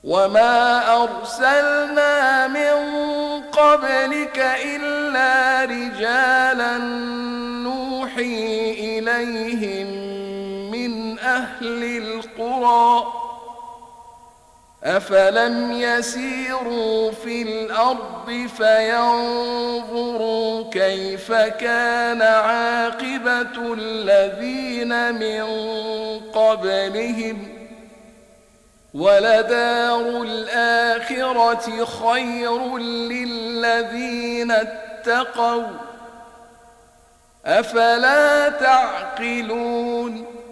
وما أرسلنا من قبلك إلا رجالا نوحي إليهم من أهل القرى أفلم يسيروا في الأرض فينظروا كيف كان عاقبة الذين من قبلهم ولدار الآخرة خير للذين اتقوا أفلا تعقلون